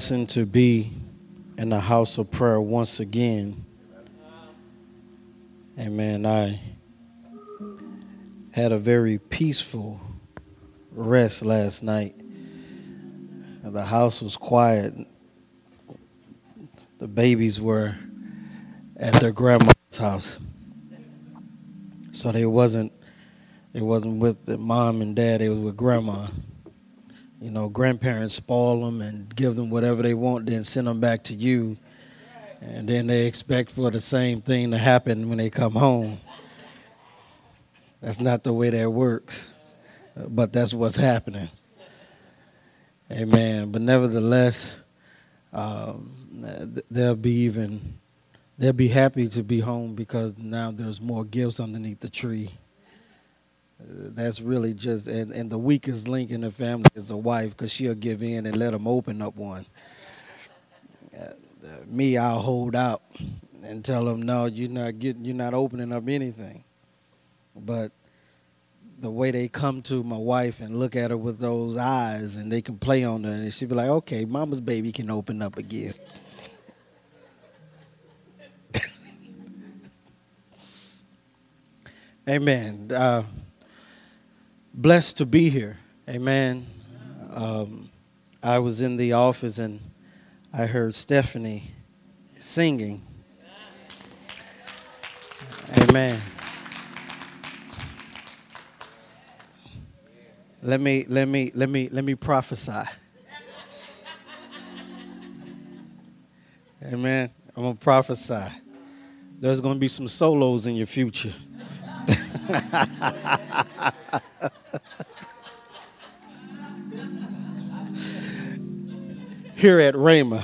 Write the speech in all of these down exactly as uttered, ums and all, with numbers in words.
blessing to be in the house of prayer once again. Amen. I had a very peaceful rest last night. The house was quiet. The babies were at their grandma's house. So they wasn't they wasn't with the mom and dad, they was with grandma. You know, grandparents spoil them and give them whatever they want, then send them back to you. And then they expect for the same thing to happen when they come home. That's not the way that works, but that's what's happening. Amen. But nevertheless, um, they'll be even, they'll be happy to be home because now there's more gifts underneath the tree. Uh, that's really just, and, and the weakest link in the family is the wife because she'll give in and let them open up one. Uh, uh, me, I'll hold out and tell them, no, you're not getting, you're not opening up anything. But the way they come to my wife and look at her with those eyes and they can play on her and she'll be like, okay, mama's baby can open up a gift. Amen. Uh, blessed to be here. Amen. Um, I was in the office and I heard Stephanie singing. Amen. Let me let me let me let me prophesy. Amen. I'm gonna prophesy. There's gonna be some solos in your future. Here at Rhema.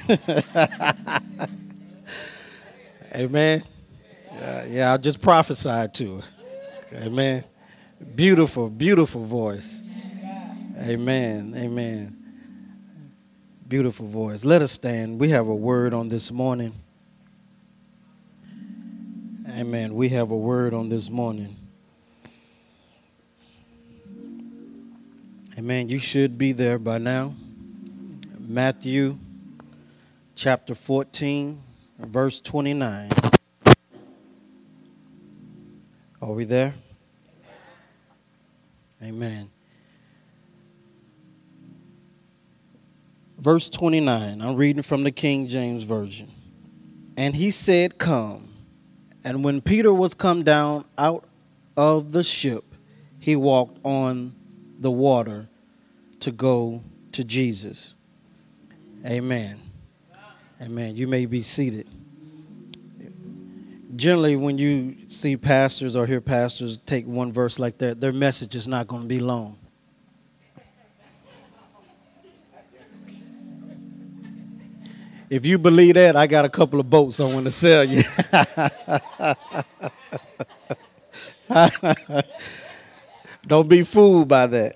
Amen. Uh, yeah, I just prophesied to her. Amen. Beautiful, beautiful voice. Amen. Amen. Beautiful voice. Let us stand. We have a word on this morning. Amen. We have a word on this morning. Amen. You should be there by now. Matthew chapter fourteen, verse twenty-nine. Are we there? Amen. Verse twenty-nine, I'm reading from the King James Version. And he said, come. And when Peter was come down out of the ship, he walked on the water to go to Jesus. Amen. Amen. You may be seated. Generally, when you see pastors or hear pastors take one verse like that, their message is not going to be long. If you believe that, I got a couple of boats I want to sell you. Don't be fooled by that.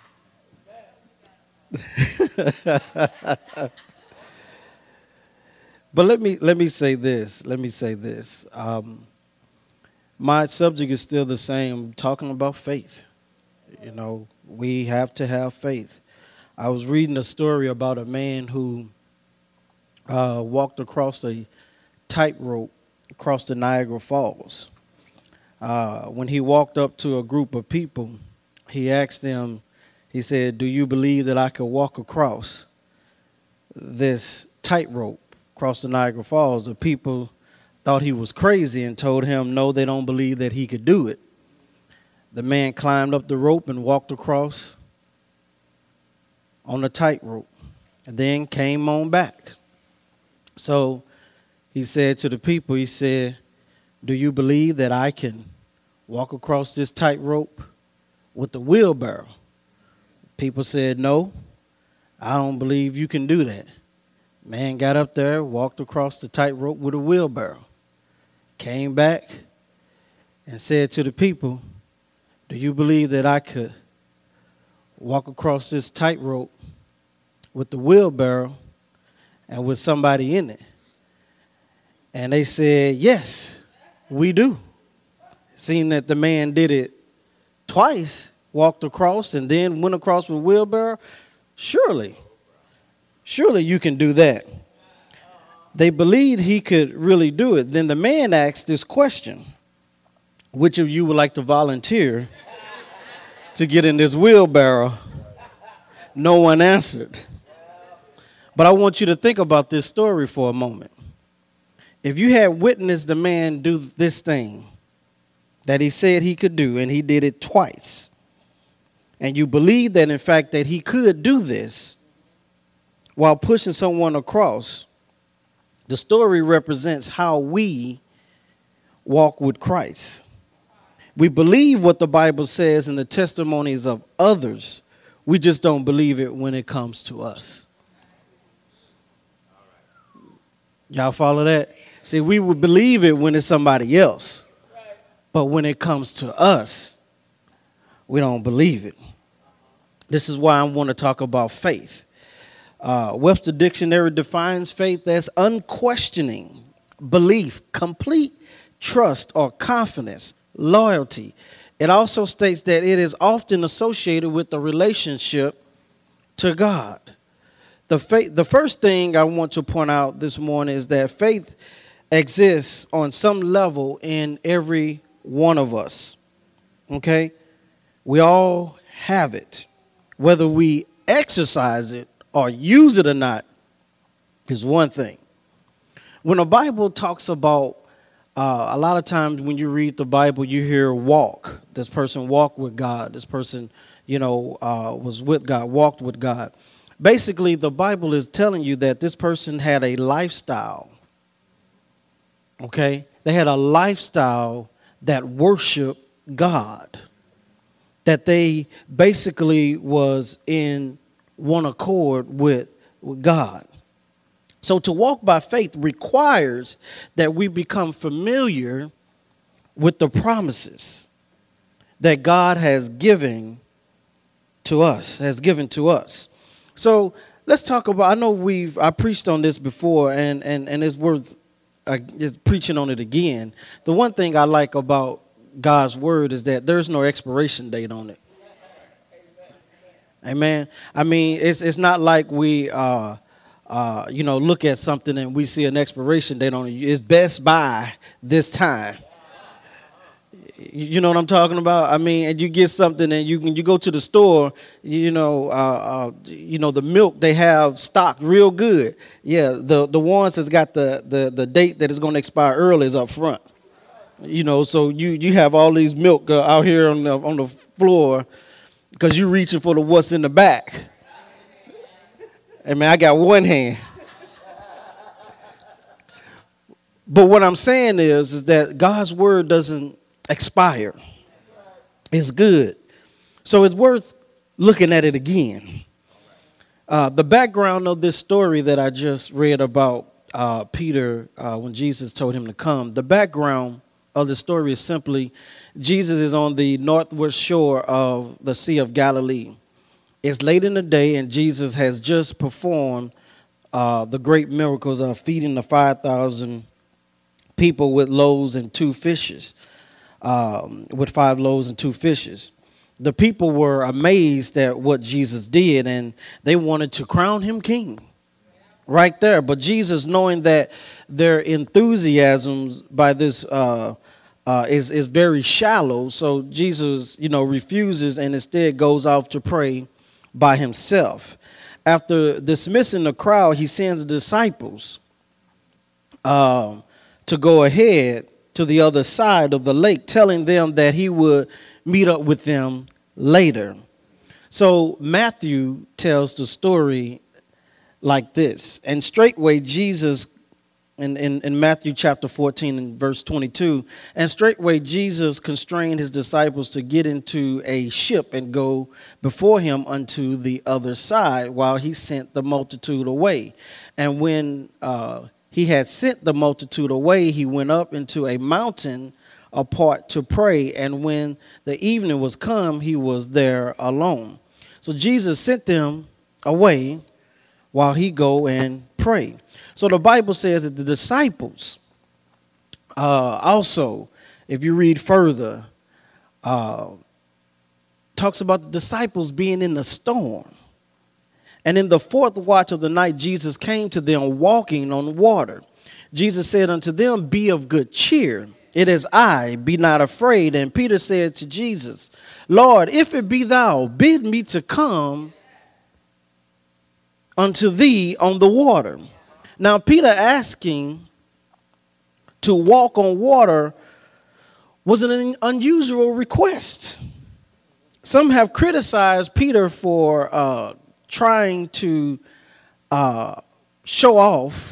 But let me let me say this. Let me say this. Um, my subject is still the same, talking about faith. You know, we have to have faith. I was reading a story about a man who uh, walked across a tightrope across the Niagara Falls. Uh, when he walked up to a group of people, he asked them, he said, do you believe that I could walk across this tightrope across the Niagara Falls? The people thought he was crazy and told him, no, they don't believe that he could do it. The man climbed up the rope and walked across on the tightrope and then came on back. So he said to the people, he said, do you believe that I can walk across this tightrope with the wheelbarrow? People said, no, I don't believe you can do that. Man got up there, walked across the tightrope with a wheelbarrow, came back and said to the people, do you believe that I could walk across this tightrope with the wheelbarrow and with somebody in it? And they said, yes, we do. Seeing that the man did it twice, walked across and then went across with a wheelbarrow, surely, Surely you can do that. They believed he could really do it. Then the man asked this question: which of you would like to volunteer to get in this wheelbarrow? No one answered. But I want you to think about this story for a moment. If you had witnessed the man do this thing that he said he could do, and he did it twice, and you believe that, in fact, that he could do this while pushing someone across, the story represents how we walk with Christ. We believe what the Bible says in the testimonies of others. We just don't believe it when it comes to us. Y'all follow that? See, we would believe it when it's somebody else. But when it comes to us, we don't believe it. This is why I want to talk about faith. Uh, Webster Dictionary defines faith as unquestioning belief, complete trust or confidence, loyalty. It also states that it is often associated with the relationship to God. The faith, the first thing I want to point out this morning is that faith exists on some level in every one of us. Okay? We all have it. Whether we exercise it or use it or not is one thing. When the Bible talks about, uh, a lot of times when you read the Bible, you hear walk. This person walked with God. This person, you know, uh, was with God, walked with God. Basically, the Bible is telling you that this person had a lifestyle. Okay? They had a lifestyle that worshiped God. That they basically was in one accord with, with God. So to walk by faith requires that we become familiar with the promises that God has given to us, has given to us. So let's talk about, I know we've, I preached on this before, and, and, and it's worth uh, just preaching on it again. The one thing I like about God's word is that there's no expiration date on it. Amen. I mean, it's it's not like we, uh, uh, you know, look at something and we see an expiration date on it. It's best by this time. You know what I'm talking about? I mean, and you get something, and you can you go to the store, you know, uh, uh, you know, the milk they have stocked real good. Yeah, the the ones that's got the the the date that is going to expire early is up front. You know, so you you have all these milk uh, out here on the on the floor because you're reaching for the what's in the back. I mean, I got one hand. But what I'm saying is, is that God's word doesn't expire. It's good. So it's worth looking at it again. Uh, the background of this story that I just read about uh, Peter uh, when Jesus told him to come, the background of the story is simply Jesus is on the northwest shore of the Sea of Galilee. It's late in the day, and Jesus has just performed uh, the great miracles of feeding the five thousand people with loaves and two fishes, um, with five loaves and two fishes. The people were amazed at what Jesus did, and they wanted to crown him king right there. But Jesus, knowing that their enthusiasm by this uh, uh, is, is very shallow, so Jesus, you know, refuses and instead goes off to pray by himself. After dismissing the crowd, he sends the disciples um, to go ahead to the other side of the lake, telling them that he would meet up with them later. So Matthew tells the story like this. And straightway Jesus, in, in, in Matthew chapter fourteen and verse twenty-two, and straightway Jesus constrained his disciples to get into a ship and go before him unto the other side while he sent the multitude away. And when uh, he had sent the multitude away, he went up into a mountain apart to pray. And when the evening was come, he was there alone. So Jesus sent them away while he go and pray. So the Bible says that the disciples uh, also, if you read further, uh, talks about the disciples being in the storm. And in the fourth watch of the night, Jesus came to them walking on water. Jesus said unto them, be of good cheer. It is I, be not afraid. And Peter said to Jesus, Lord, if it be thou, bid me to come unto thee on the water. Now, Peter asking to walk on water was an unusual request. Some have criticized Peter for uh, trying to uh, show off,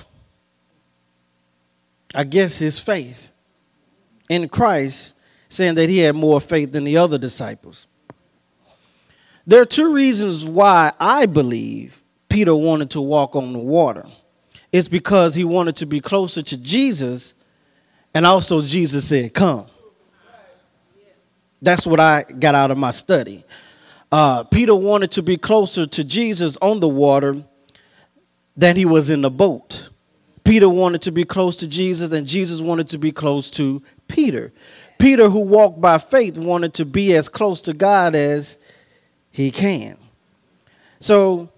I guess, his faith in Christ, saying that he had more faith than the other disciples. There are two reasons why I believe Peter wanted to walk on the water. It's because he wanted to be closer to Jesus, and also Jesus said, come. That's what I got out of my study. Uh, Peter wanted to be closer to Jesus on the water than he was in the boat. Peter wanted to be close to Jesus, and Jesus wanted to be close to Peter. Peter, who walked by faith, wanted to be as close to God as he can. So,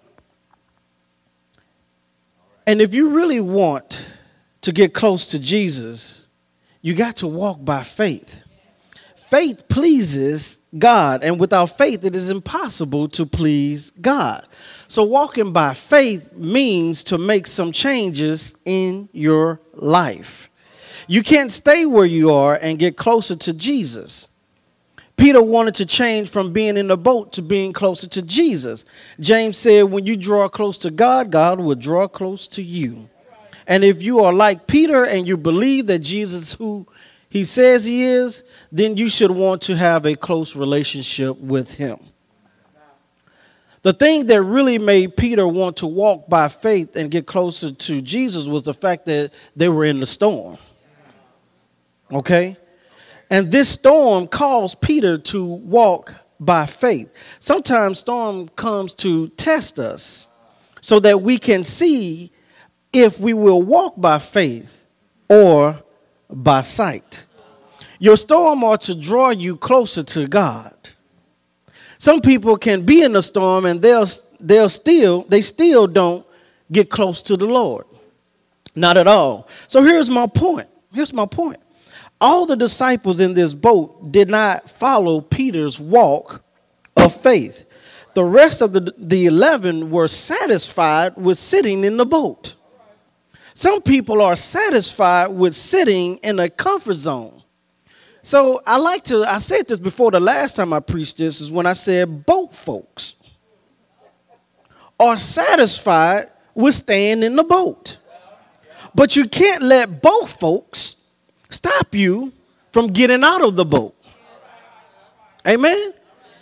and if you really want to get close to Jesus, you got to walk by faith. Faith pleases God, and without faith, it is impossible to please God. So walking by faith means to make some changes in your life. You can't stay where you are and get closer to Jesus. Peter wanted to change from being in the boat to being closer to Jesus. James said, when you draw close to God, God will draw close to you. And if you are like Peter and you believe that Jesus, who he says he is, then you should want to have a close relationship with him. The thing that really made Peter want to walk by faith and get closer to Jesus was the fact that they were in the storm. Okay? And this storm caused Peter to walk by faith. Sometimes storm comes to test us so that we can see if we will walk by faith or by sight. Your storm ought to draw you closer to God. Some people can be in a storm and they'll they'll still they still don't get close to the Lord. Not at all. So here's my point. Here's my point. All the disciples in this boat did not follow Peter's walk of faith. The rest of the, the eleven were satisfied with sitting in the boat. Some people are satisfied with sitting in a comfort zone. So I like to, I said this before the last time I preached this, is when I said boat folks are satisfied with staying in the boat. But you can't let boat folks stop you from getting out of the boat. Amen?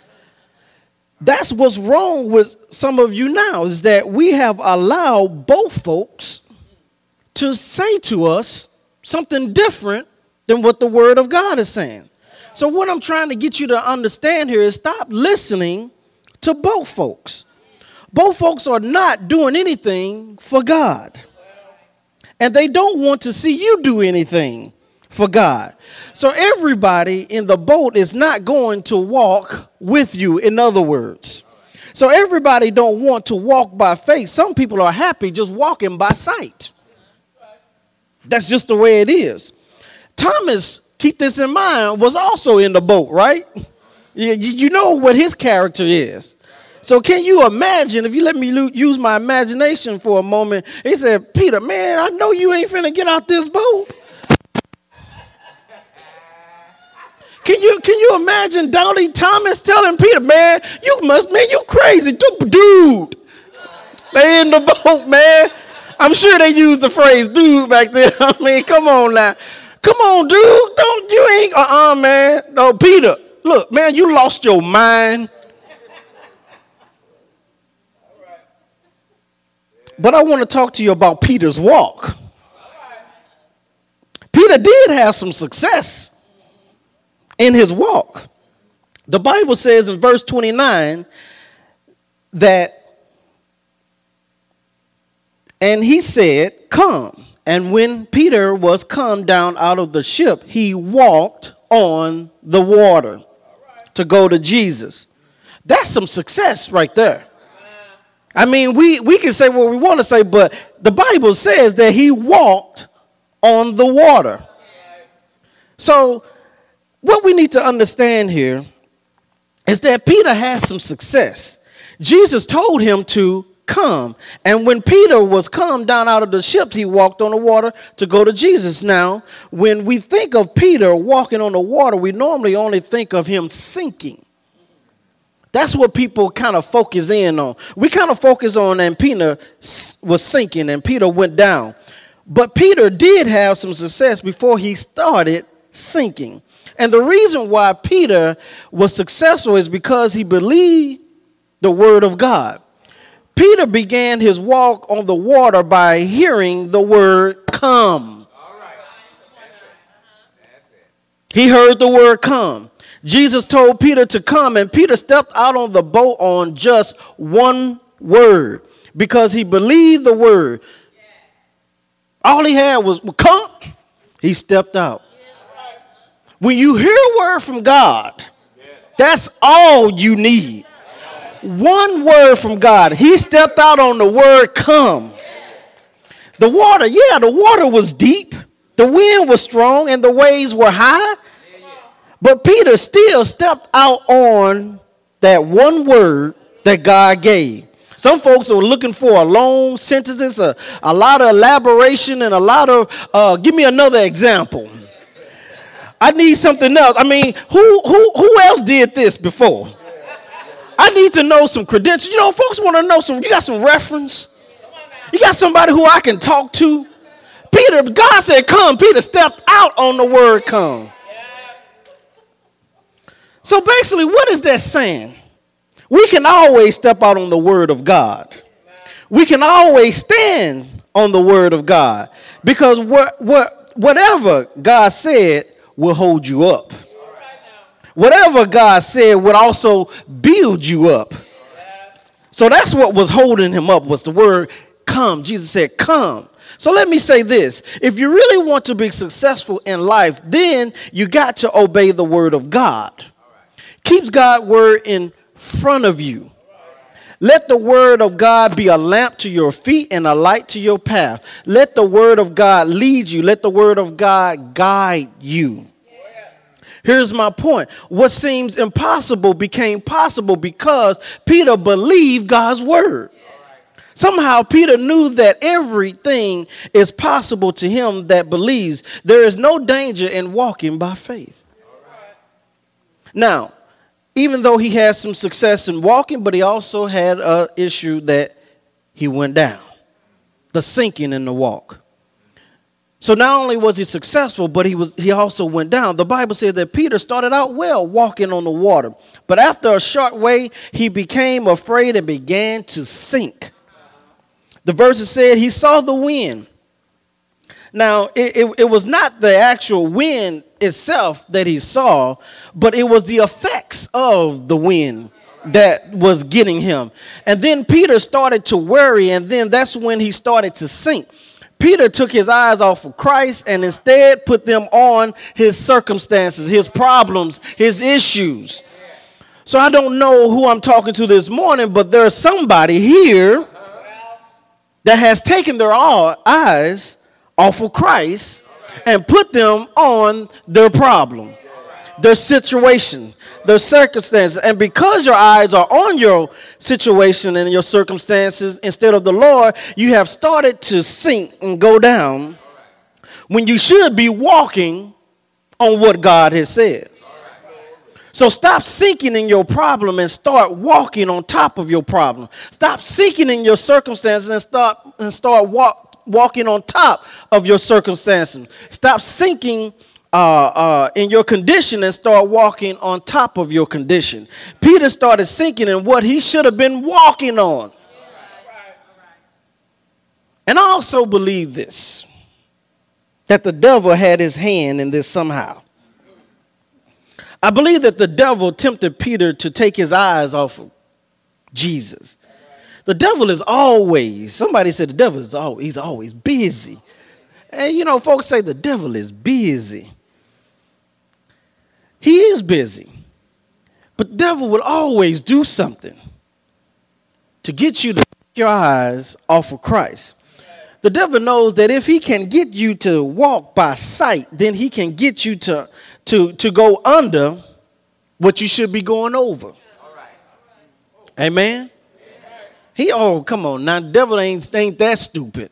That's what's wrong with some of you now, is that we have allowed boat folks to say to us something different than what the word of God is saying. So what I'm trying to get you to understand here is stop listening to both folks. Both folks are not doing anything for God. And they don't want to see you do anything for God. So everybody in the boat is not going to walk with you, in other words. So everybody don't want to walk by faith. Some people are happy just walking by sight. That's just the way it is. Thomas, keep this in mind, was also in the boat, right? You, you know what his character is. So can you imagine, if you let me lo- use my imagination for a moment, he said, Peter, man, I know you ain't finna get out this boat. Can you can you imagine Doubting Thomas telling Peter, man, you must, man, you crazy. Dude, stay in the boat, man. I'm sure they used the phrase dude back then. I mean, come on now. Come on, dude. Don't, you ain't, uh-uh, man. No, Peter, look, man, you lost your mind. But I want to talk to you about Peter's walk. Peter did have some success in his walk. The Bible says in verse twenty-nine that, and he said, come. And when Peter was come down out of the ship, he walked on the water to go to Jesus. That's some success right there. I mean, we, we can say what we want to say, but the Bible says that he walked on the water. So what we need to understand here is that Peter has some success. Jesus told him to come. And when Peter was come down out of the ship, he walked on the water to go to Jesus. Now, when we think of Peter walking on the water, we normally only think of him sinking. That's what people kind of focus in on. We kind of focus on, and Peter was sinking and Peter went down. But Peter did have some success before he started sinking. And the reason why Peter was successful is because he believed the word of God. Peter began his walk on the water by hearing the word come. He heard the word come. Jesus told Peter to come, and Peter stepped out on the boat on just one word because he believed the word. All he had was, well, come. He stepped out. When you hear a word from God, that's all you need. One word from God. He stepped out on the word come. The water, yeah, the water was deep. The wind was strong and the waves were high. But Peter still stepped out on that one word that God gave. Some folks are looking for a long sentences, a, a lot of elaboration, and a lot of, uh, give me another example. I need something else. I mean, who, who, who else did this before? I need to know some credentials. You know, folks want to know some, you got some reference? You got somebody who I can talk to? Peter, God said come. Peter stepped out on the word come. So basically, what is that saying? We can always step out on the word of God. We can always stand on the word of God. Because what, what, whatever God said will hold you up. Whatever God said would also build you up. So that's what was holding him up, was the word come. Jesus said, come. So let me say this. If you really want to be successful in life, then you got to obey the word of God. Keeps God's word in front of you. Let the word of God be a lamp to your feet and a light to your path. Let the word of God lead you. Let the word of God guide you. Here's my point. What seems impossible became possible because Peter believed God's word. Somehow Peter knew that everything is possible to him that believes. There is no danger in walking by faith. Now, even though he had some success in walking, but he also had an issue that he went down. The sinking in the walk. So not only was he successful, but he was he also went down. The Bible says that Peter started out well walking on the water. But after a short way, he became afraid and began to sink. The verse said he saw the wind. Now, it, it, it was not the actual wind itself that he saw, but it was the effects of the wind that was getting him. And then Peter started to worry, and then that's when he started to sink. Peter took his eyes off of Christ and instead put them on his circumstances, his problems, his issues. So I don't know who I'm talking to this morning, but there's somebody here that has taken their eyes off of Christ and put them on their problem, their situation, their circumstances. And because your eyes are on your situation and your circumstances instead of the Lord, you have started to sink and go down when you should be walking on what God has said. So stop sinking in your problem and start walking on top of your problem. Stop sinking in your circumstances and start and start walk walking on top of your circumstances. Stop sinking uh, uh, in your condition and start walking on top of your condition. Peter started sinking in what he should have been walking on. And I also believe this, that the devil had his hand in this somehow. I believe that the devil tempted Peter to take his eyes off of Jesus. The devil is always, somebody said the devil is always, he's always busy. And you know, folks say the devil is busy. He is busy. But the devil will always do something to get you to your eyes off of Christ. The devil knows that if he can get you to walk by sight, then he can get you to, to, to go under what you should be going over. Amen? He, oh, come on. Now, the devil ain't, ain't that stupid.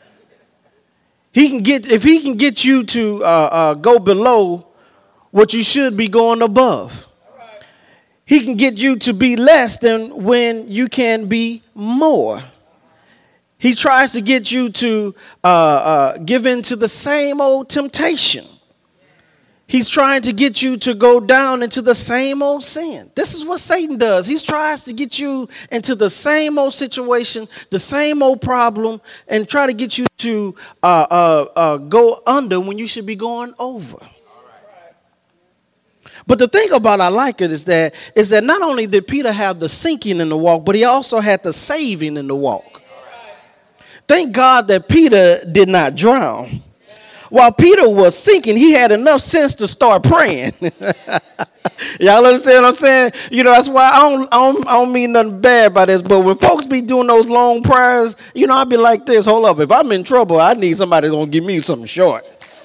He can get, if he can get you to uh, uh, go below what you should be going above. He can get you to be less than when you can be more. He tries to get you to uh, uh, give in to the same old temptation. He's trying to get you to go down into the same old sin. This is what Satan does. He tries to get you into the same old situation, the same old problem, and try to get you to uh, uh, uh, go under when you should be going over. But the thing about I like it is that is that not only did Peter have the sinking in the walk, but he also had the saving in the walk. Thank God that Peter did not drown. While Peter was sinking, he had enough sense to start praying. Y'all understand what I'm saying? You know, that's why I don't, I don't, I don't mean nothing bad by this, but when folks be doing those long prayers, you know, I'd be like this, hold up, if I'm in trouble, I need somebody going to give me something short.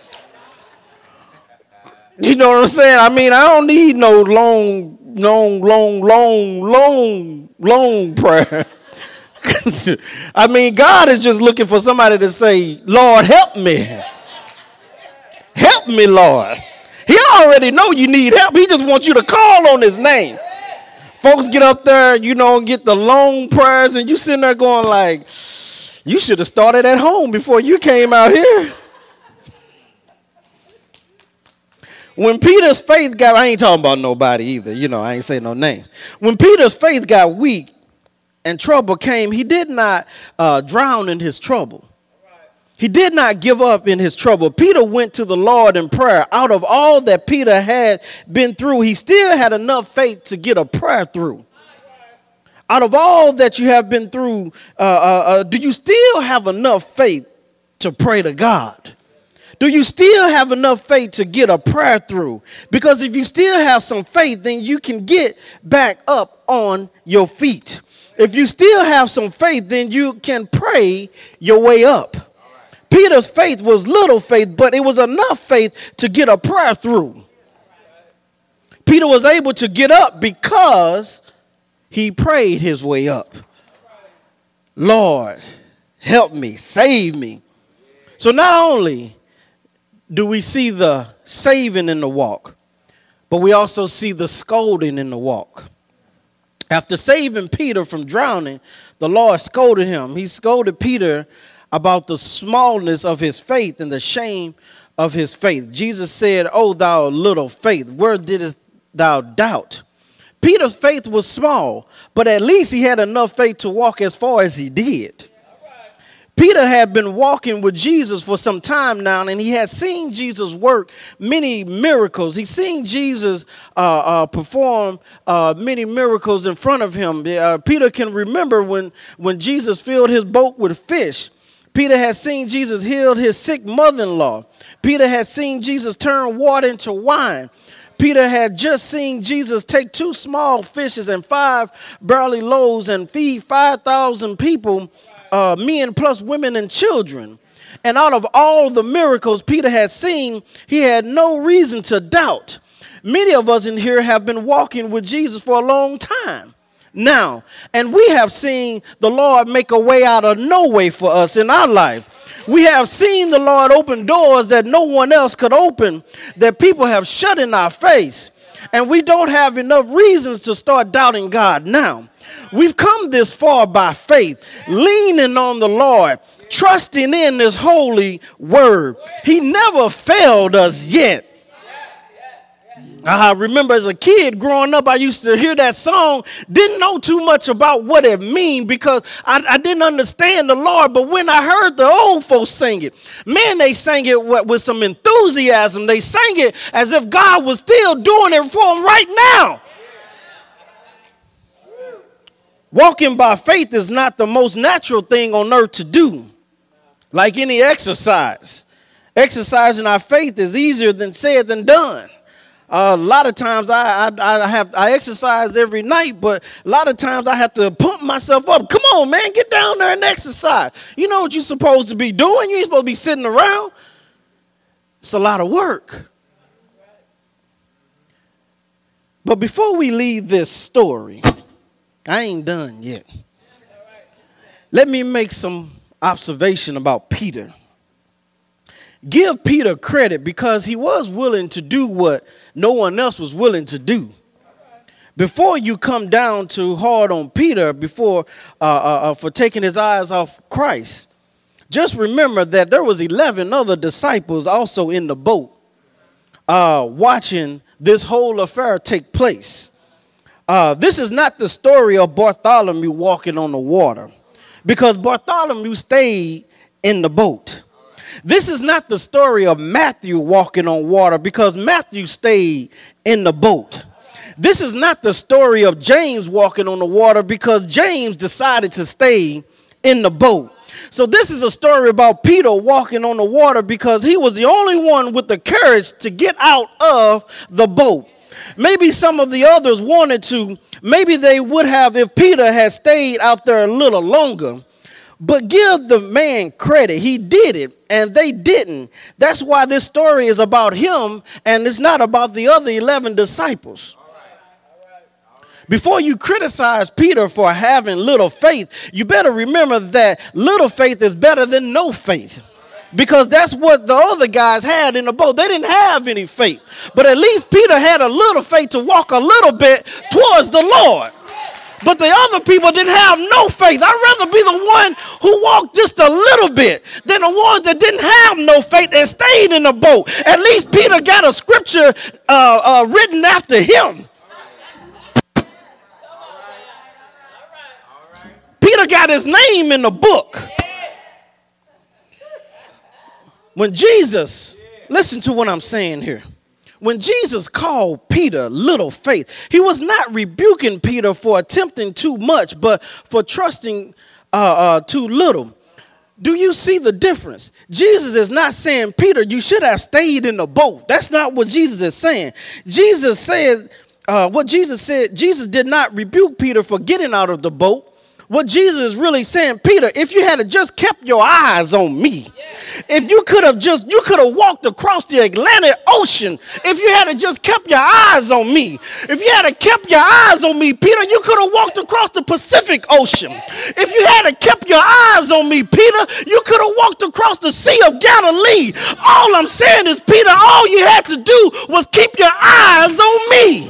You know what I'm saying? I mean, I don't need no long, long, long, long, long, long prayer. I mean, God is just looking for somebody to say, Lord, help me. Help me, Lord. He already know you need help. He just wants you to call on his name. Folks get up there, you know, and get the long prayers, and you sitting there going like, you should have started at home before you came out here. When Peter's faith got, I ain't talking about nobody either. You know, I ain't saying no names. When Peter's faith got weak and trouble came, he did not uh, drown in his trouble. He did not give up in his trouble. Peter went to the Lord in prayer. Out of all that Peter had been through, he still had enough faith to get a prayer through. Out of all that you have been through, uh, uh, uh, do you still have enough faith to pray to God? Do you still have enough faith to get a prayer through? Because if you still have some faith, then you can get back up on your feet. If you still have some faith, then you can pray your way up. Peter's faith was little faith, but it was enough faith to get a prayer through. Peter was able to get up because he prayed his way up. Lord, help me, save me. So not only do we see the saving in the walk, but we also see the scolding in the walk. After saving Peter from drowning, the Lord scolded him. He scolded Peter about the smallness of his faith and the shame of his faith. Jesus said, "O thou little faith, where didst thou doubt?" Peter's faith was small, but at least he had enough faith to walk as far as he did. Peter had been walking with Jesus for some time now, and he had seen Jesus work many miracles. He's seen Jesus uh, uh, perform uh, many miracles in front of him. Uh, Peter can remember when, when Jesus filled his boat with fish. Peter had seen Jesus heal his sick mother-in-law. Peter had seen Jesus turn water into wine. Peter had just seen Jesus take two small fishes and five barley loaves and feed five thousand people, uh, men plus women and children. And out of all the miracles Peter had seen, he had no reason to doubt. Many of us in here have been walking with Jesus for a long time now, and we have seen the Lord make a way out of no way for us in our life. We have seen the Lord open doors that no one else could open, that people have shut in our face. And we don't have enough reasons to start doubting God now. We've come this far by faith, leaning on the Lord, trusting in His holy word. He never failed us yet. I remember as a kid growing up, I used to hear that song, didn't know too much about what it mean because I, I didn't understand the Lord. But when I heard the old folks sing it, man, they sang it with, with some enthusiasm. They sang it as if God was still doing it for them right now. Walking by faith is not the most natural thing on earth to do, like any exercise. Exercising our faith is easier than said than done. Uh, a lot of times I, I I have I exercise every night, but a lot of times I have to pump myself up. Come on, man, get down down there and exercise. You know what you're supposed to be doing? You ain't supposed to be sitting around. It's a lot of work. But before we leave this story, I ain't done yet. Let me make some observation about Peter. Give Peter credit because he was willing to do what no one else was willing to do. Before you come down too hard on Peter before uh, uh, uh, for taking his eyes off Christ, just remember that there was eleven other disciples also in the boat uh, watching this whole affair take place. Uh, this is not the story of Bartholomew walking on the water, because Bartholomew stayed in the boat. This is not the story of Matthew walking on water, because Matthew stayed in the boat. This is not the story of James walking on the water, because James decided to stay in the boat. So this is a story about Peter walking on the water because he was the only one with the courage to get out of the boat. Maybe some of the others wanted to. Maybe they would have if Peter had stayed out there a little longer. But give the man credit. He did it, and they didn't. That's why this story is about him, and it's not about the other eleven disciples. Before you criticize Peter for having little faith, you better remember that little faith is better than no faith. Because that's what the other guys had in the boat. They didn't have any faith. But at least Peter had a little faith to walk a little bit towards the Lord. But the other people didn't have no faith. I'd rather be the one who walked just a little bit than the ones that didn't have no faith and stayed in the boat. At least Peter got a scripture uh, uh, written after him. Peter got his name in the book. When Jesus, listen to what I'm saying here. When Jesus called Peter little faith, he was not rebuking Peter for attempting too much, but for trusting uh, uh, too little. Do you see the difference? Jesus is not saying, Peter, you should have stayed in the boat. That's not what Jesus is saying. Jesus said, uh, what Jesus said, Jesus did not rebuke Peter for getting out of the boat. What Jesus is really saying, Peter, if you had just kept your eyes on me, if you could have just, you could have walked across the Atlantic Ocean, if you had just kept your eyes on me, if you had kept your eyes on me, Peter, you could have walked across the Pacific Ocean. If you had kept your eyes on me, Peter, you could have walked across the Sea of Galilee. All I'm saying is, Peter, all you had to do was keep your eyes on me.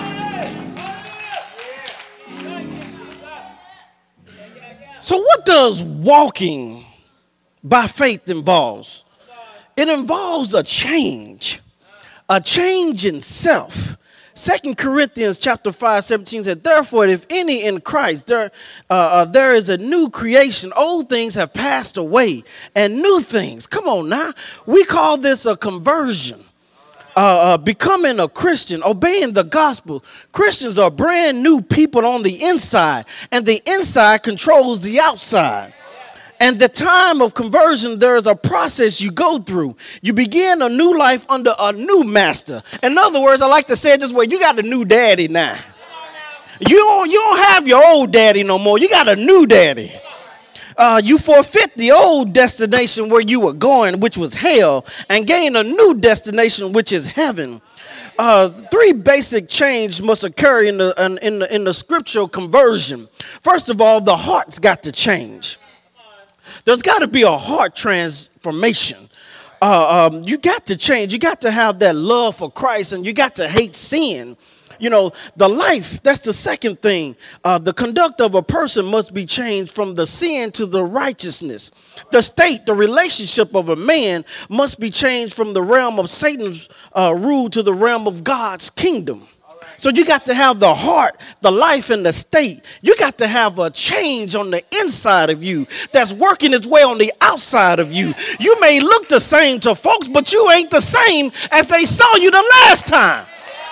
So what does walking by faith involves? It involves a change, a change in self. Second Corinthians chapter five, seventeen said, therefore, if any in Christ, there, uh, uh, there is a new creation. Old things have passed away and new things. Come on now. We call this a conversion. Uh, uh, becoming a Christian, obeying the gospel. Christians are brand new people on the inside, and the inside controls the outside. And the time of conversion, there is a process you go through. You begin a new life under a new master. In other words, I like to say it this way, you got a new daddy now. You don't, you don't have your old daddy no more. You got a new daddy. Uh, you forfeit the old destination where you were going, which was hell, and gain a new destination, which is heaven. Uh, three basic changes must occur in the, in, in the in the scriptural conversion. First of all, the heart's got to change. There's got to be a heart transformation. Uh, um, you got to change. You got to have that love for Christ, and you got to hate sin. You know, the life, that's the second thing. Uh, the conduct of a person must be changed from the sin to the righteousness. The state, the relationship of a man must be changed from the realm of Satan's uh, rule to the realm of God's kingdom. So you got to have the heart, the life, and the state. You got to have a change on the inside of you that's working its way on the outside of you. You may look the same to folks, but you ain't the same as they saw you the last time.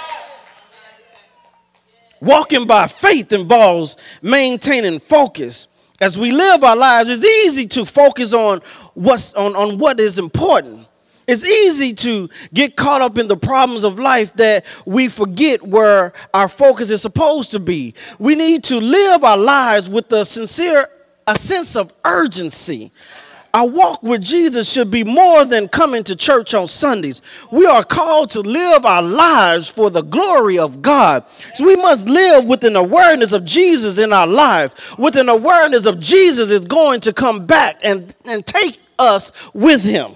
Walking by faith involves maintaining focus. As we live our lives, it's easy to focus on what's on, on what is important. It's easy to get caught up in the problems of life that we forget where our focus is supposed to be. We need to live our lives with a sincere a sense of urgency. Our walk with Jesus should be more than coming to church on Sundays. We are called to live our lives for the glory of God. So we must live with an awareness of Jesus in our life, with an awareness of Jesus is going to come back and, and take us with him.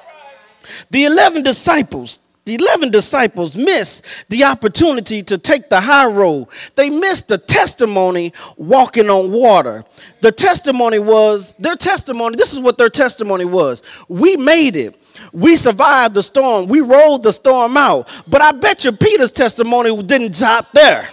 The eleven disciples, the eleven disciples missed the opportunity to take the high road. They missed the testimony walking on water. The testimony was, their testimony, this is what their testimony was. We made it. We survived the storm. We rode the storm out. But I bet you Peter's testimony didn't stop there.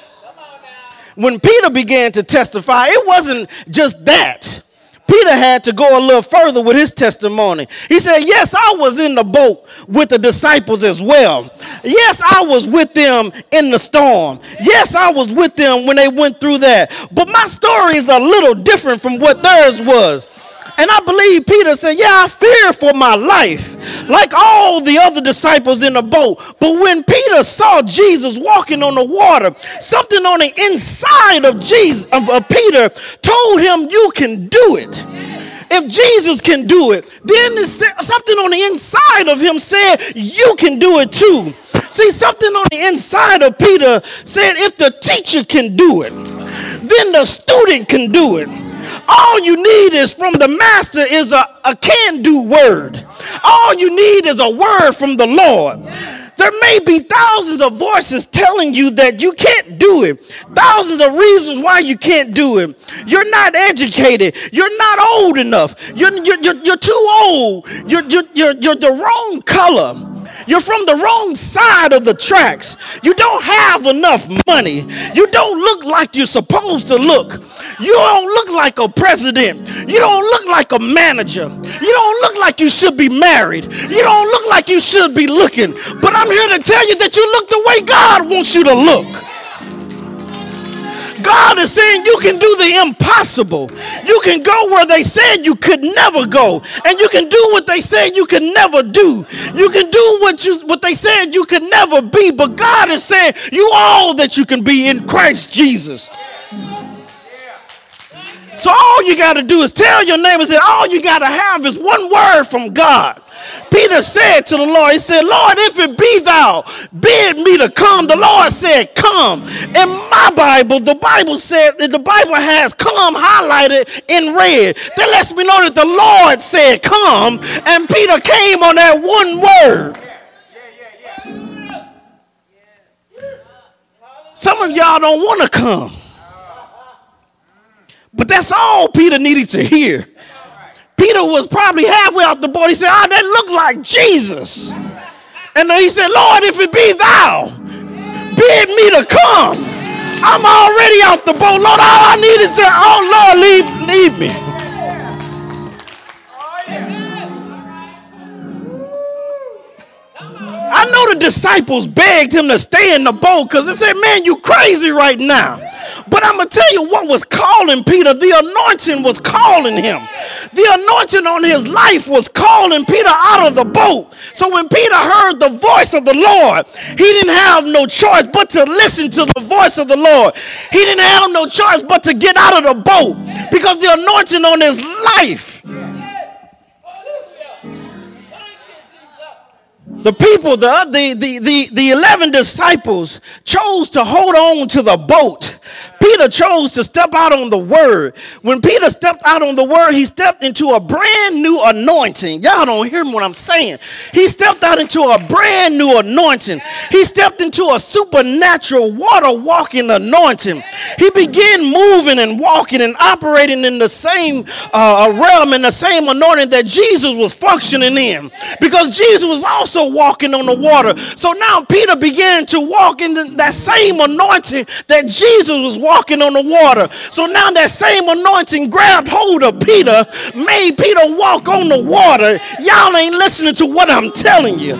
When Peter began to testify, it wasn't just that. Peter had to go a little further with his testimony. He said, yes, I was in the boat with the disciples as well. Yes, I was with them in the storm. Yes, I was with them when they went through that. But my story is a little different from what theirs was. And I believe Peter said, yeah, I fear for my life, like all the other disciples in the boat. But when Peter saw Jesus walking on the water, something on the inside of Jesus, of, of Peter, told him, you can do it. If Jesus can do it, then something on the inside of him said, you can do it too. See, something on the inside of Peter said, if the teacher can do it, then the student can do it. All you need is from the master is a, a can-do word. All you need is a word from the Lord. There may be thousands of voices telling you that you can't do it. Thousands of reasons why you can't do it. You're not educated. You're not old enough. You're, you're, you're, you're too old. You're, you're, you're, you're the wrong color. You're from the wrong side of the tracks. You don't have enough money. You don't look like you're supposed to look. You don't look like a president. You don't look like a manager. You don't look like you should be married. You don't look like you should be looking. But I'm here to tell you that you look the way God wants you to look. God is saying you can do the impossible. You can go where they said you could never go. And you can do what they said you could never do. You can do what you what they said you could never be. But God is saying you all that you can be in Christ Jesus. So all you got to do is tell your neighbors that all you got to have is one word from God. Peter said to the Lord, he said, Lord, if it be thou, bid me to come. The Lord said, come. In my Bible, the Bible said that the Bible has come highlighted in red. That lets me know that the Lord said, come. And Peter came on that one word. Some of y'all don't want to come. But that's all Peter needed to hear. Peter was probably halfway out the boat. He said, ah, that looked like Jesus. And then he said, Lord, if it be thou, bid me to come. I'm already out the boat. Lord, all I need is to, oh, Lord, leave, leave me. I know the disciples begged him to stay in the boat because they said, man, you crazy right now. But I'm going to tell you what was calling Peter. The anointing was calling him. The anointing on his life was calling Peter out of the boat. So when Peter heard the voice of the Lord, he didn't have no choice but to listen to the voice of the Lord. He didn't have no choice but to get out of the boat because the anointing on his life. The people, the, the, the, the, the eleven disciples chose to hold on to the boat. Peter chose to step out on the word. When Peter stepped out on the word, he stepped into a brand new anointing. Y'all don't hear what I'm saying. He stepped out into a brand new anointing. He stepped into a supernatural water walking anointing. He began moving and walking and operating in the same uh, realm and the same anointing that Jesus was functioning in. Because Jesus was also walking on the water. So now Peter began to walk in the, that same anointing that Jesus was walking on the water. So now that same anointing grabbed hold of Peter, made Peter walk on the water. Y'all ain't listening to what I'm telling you.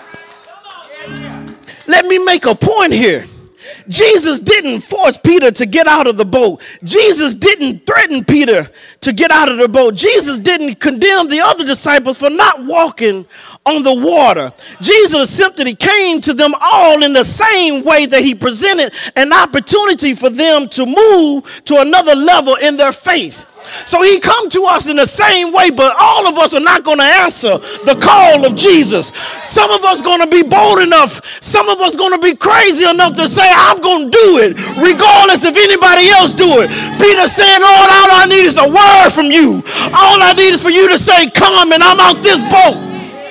Let me make a point here. Jesus didn't force Peter to get out of the boat. Jesus didn't threaten Peter to get out of the boat. Jesus didn't condemn the other disciples for not walking on the water. Jesus simply came to them all in the same way that he presented an opportunity for them to move to another level in their faith. So he come to us in the same way, but all of us are not going to answer the call of Jesus. Some of us going to be bold enough. Some of us going to be crazy enough to say, I'm going to do it, regardless if anybody else do it. Peter said, Lord, all I need is a word from you. All I need is for you to say, come, and I'm out this boat.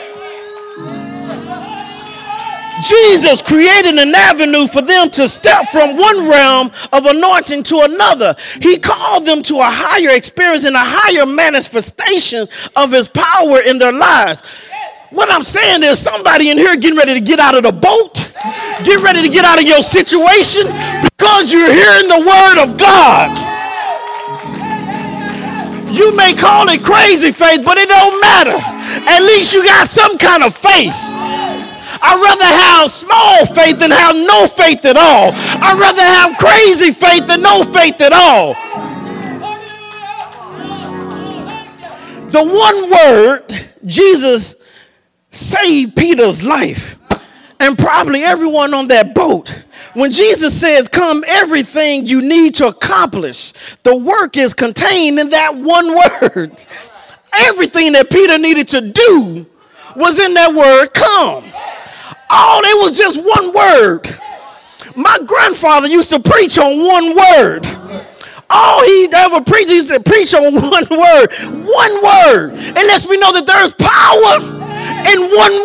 Jesus created an avenue for them to step from one realm of anointing to another. He called them to a higher experience and a higher manifestation of his power in their lives. What I'm saying is somebody in here getting ready to get out of the boat, get ready to get out of your situation because you're hearing the word of God. You may call it crazy faith, but it don't matter. At least you got some kind of faith. I'd rather have small faith than have no faith at all. I'd rather have crazy faith than no faith at all. The one word, Jesus saved Peter's life and probably everyone on that boat. When Jesus says, come, everything you need to accomplish, the work is contained in that one word. Everything that Peter needed to do was in that word, come. Oh, it was just one word. My grandfather used to preach on one word. All he ever preached, he used to preach on one word. One word. It lets me know that there's power in one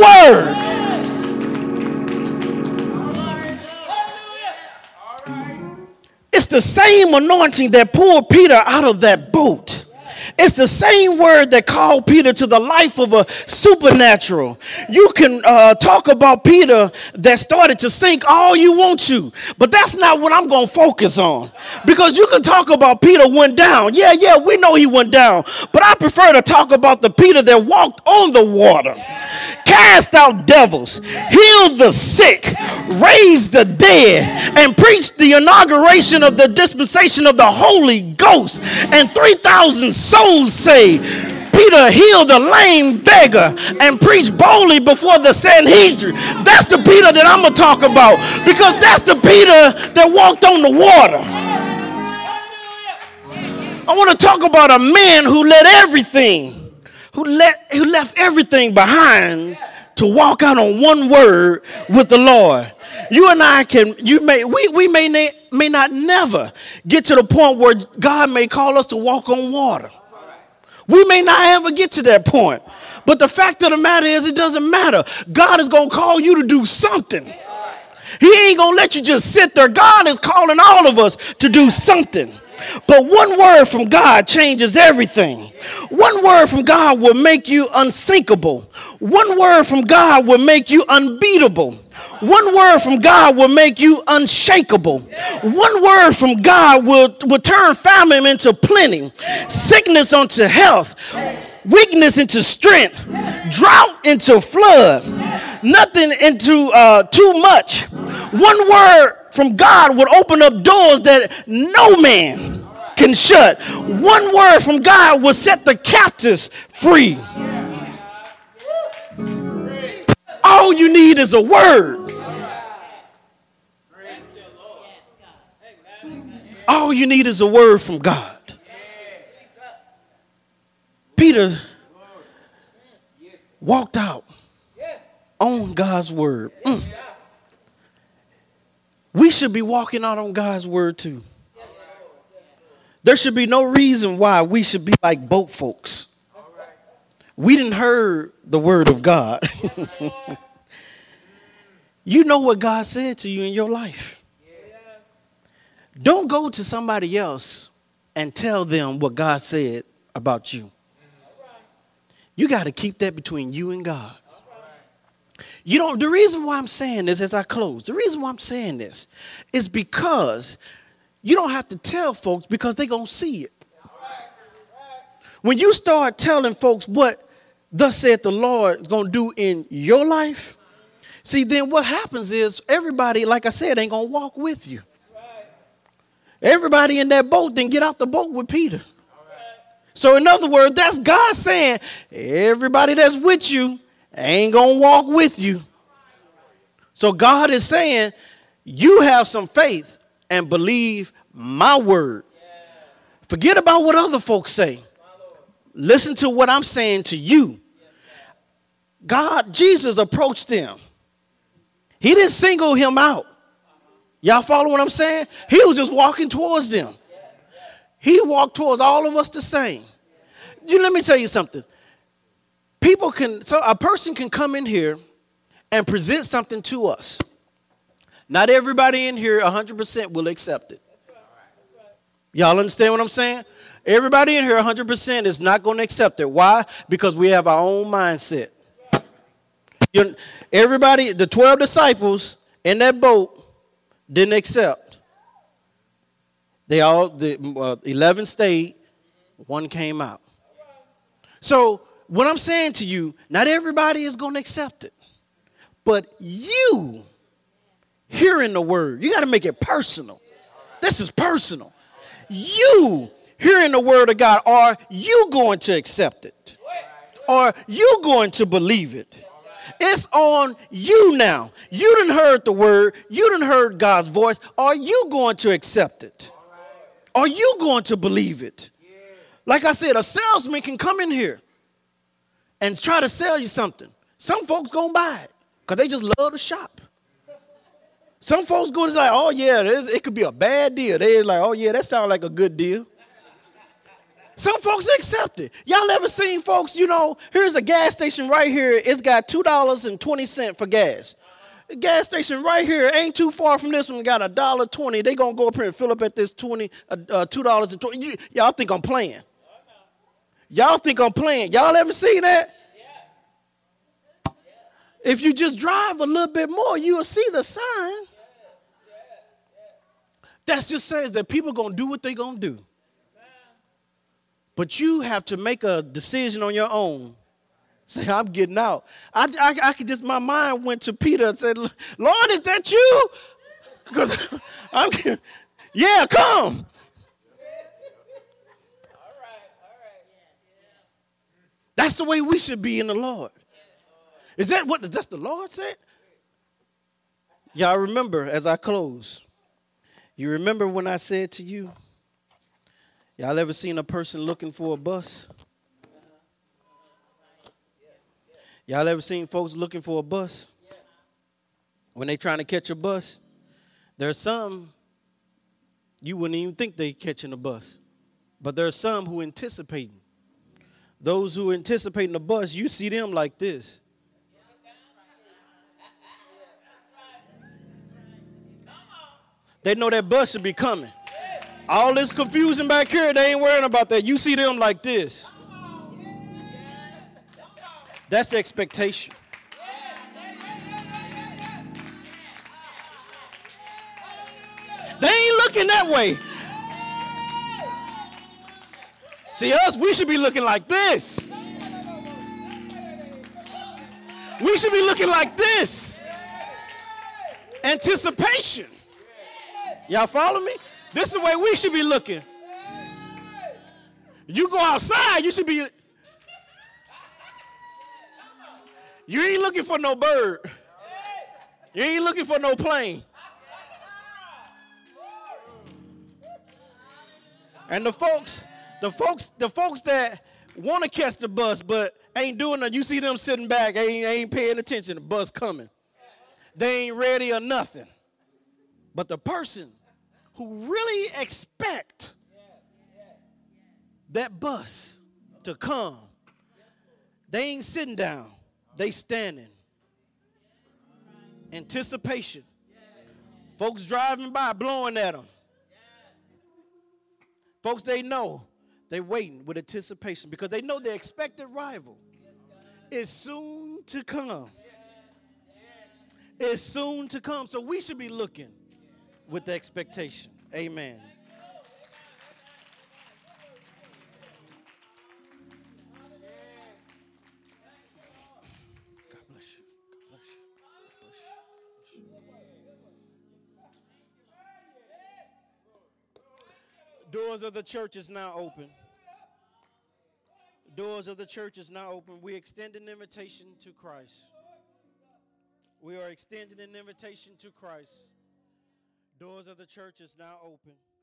word. It's the same anointing that pulled Peter out of that boat. It's the same word that called Peter to the life of a supernatural. You can uh, talk about Peter that started to sink all you want to, but that's not what I'm going to focus on. Because you can talk about Peter went down. Yeah, yeah, we know he went down. But I prefer to talk about the Peter that walked on the water, cast out devils, healed the sick, raised the dead, and preached the inauguration of the dispensation of the Holy Ghost, and three thousand souls saved. Peter healed a lame beggar and preached boldly before the Sanhedrin. That's the Peter that I'm going to talk about, because that's the Peter that walked on the water. I want to talk about a man who let everything, who let who left everything behind to walk out on one word with the Lord. You and I can, you may, we, we may, na- may not never get to the point where God may call us to walk on water. We may not ever get to that point. But the fact of the matter is, it doesn't matter. God is going to call you to do something. He ain't going to let you just sit there. God is calling all of us to do something. But one word from God changes everything. One word from God will make you unsinkable. One word from God will make you unbeatable. One word from God will make you unshakable. One word from God will, will turn famine into plenty, sickness into health, weakness into strength, drought into flood, nothing into uh, too much. One word from God would open up doors that no man can shut. One word from God will set the captives free. All you need is a word. All you need is a word from God. Peter walked out on God's word. Mm. We should be walking out on God's word too. There should be no reason why we should be like boat folks. We didn't heard the word of God. You know what God said to you in your life. Don't go to somebody else and tell them what God said about you. You got to keep that between you and God. You know, the reason why I'm saying this as I close, the reason why I'm saying this is because you don't have to tell folks, because they're going to see it. When you start telling folks what thus said the Lord is going to do in your life, see, then what happens is everybody, like I said, ain't going to walk with you. Everybody in that boat didn't get out the boat with Peter. So in other words, that's God saying, everybody that's with you ain't going to walk with you. So God is saying, you have some faith and believe my word. Forget about what other folks say. Listen to what I'm saying to you. God, Jesus approached them. He didn't single him out. Y'all follow what I'm saying? He was just walking towards them. He walked towards all of us the same. You, let me tell you something. People can, so a person can come in here and present something to us. Not everybody in here one hundred percent will accept it. Y'all understand what I'm saying? Everybody in here one hundred percent is not going to accept it. Why? Because we have our own mindset. You, everybody, the twelve disciples in that boat didn't accept. They all, the uh, eleven stayed, one came out. So what I'm saying to you, not everybody is going to accept it. But you hearing the word, you got to make it personal. This is personal. You hearing the word of God, are you going to accept it? Are you going to believe it? It's on you now. You done heard the word. You done heard God's voice. Are you going to accept it? Are you going to believe it? Like I said, a salesman can come in here and try to sell you something. Some folks gonna buy it because they just love to shop. Some folks go to like, oh yeah, it could be a bad deal. They're like, oh yeah, that sounds like a good deal. Some folks accept it. Y'all ever seen folks, you know, here's a gas station right here. It's got two dollars and twenty cents for gas. The gas station right here ain't too far from this one. Got a dollar twenty. They going to go up here and fill up at this twenty, uh, uh, two dollars and twenty. You, y'all think I'm playing. Y'all think I'm playing. Y'all ever seen that? If you just drive a little bit more, you will see the sign. That just says that people going to do what they going to do. But you have to make a decision on your own. Say, I'm getting out. I, I, I could just, my mind went to Peter and said, Lord, is that you? Because I'm, yeah, come. That's the way we should be in the Lord. Is that what that's the Lord said? Y'all remember as I close, you remember when I said to you, y'all ever seen a person looking for a bus? Y'all ever seen folks looking for a bus? When they trying to catch a bus, there's some you wouldn't even think they catching a bus. But there's some who anticipating. Those who anticipating the bus, you see them like this. They know that bus should be coming. All this confusion back here, they ain't worrying about that. You see them like this. That's expectation. They ain't looking that way. See us, we should be looking like this. We should be looking like this. Anticipation. Y'all follow me? This is the way we should be looking. You go outside, you should be. You ain't looking for no bird. You ain't looking for no plane. And the folks, the folks, the folks that want to catch the bus but ain't doing it, you see them sitting back, ain't, ain't paying attention, the bus coming. They ain't ready or nothing. But the person who really expect that bus to come, they ain't sitting down, they standing. Anticipation. Folks driving by, blowing at them. Folks they know, they waiting with anticipation because they know their expected rival is soon to come. It's soon to come. So we should be looking with the expectation. Amen. God bless you. God bless you. God bless you. Doors of the church is now open. Doors of the church is now open. We extend an invitation to Christ. We are extending an invitation to Christ. Doors of the church is now open.